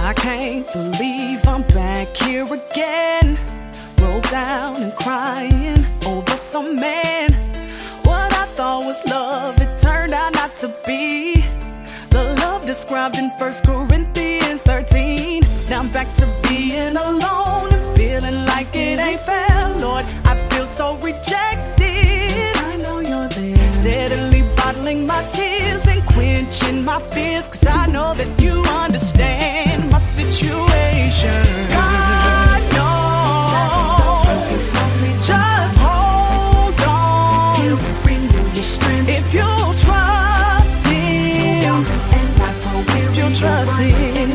I can't believe I'm back here again, rolled down and crying over some man. What I thought was love, it turned out not to be the love described in 1 Corinthians 13. Now I'm back to being alone and feeling like it ain't fair. Lord, I feel so rejected. I know you're there, steadily bottling my tears and quenching my fears, 'cause I know that you understand my situation. God knows, just hold on. He'll renew your strength if you'll trust Him. If you'll trust Him,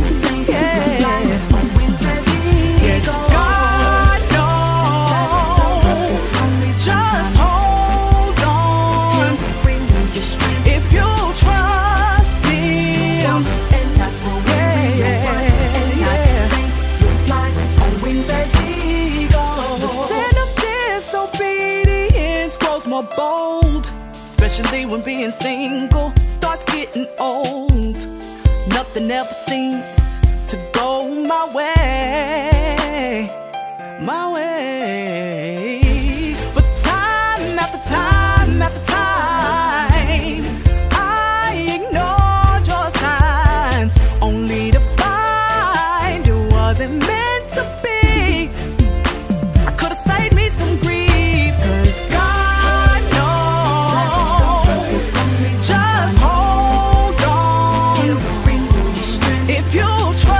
yes, God knows, just hold on. If you'll trust Him, the sin of disobedience grows more bold, especially when being single starts getting old. Nothing ever seems to go my way, my way. But time after time after time, I ignored your signs, only to find it wasn't meant to be. I could've saved me some grief, 'cause God knows, just hold on. If you'll try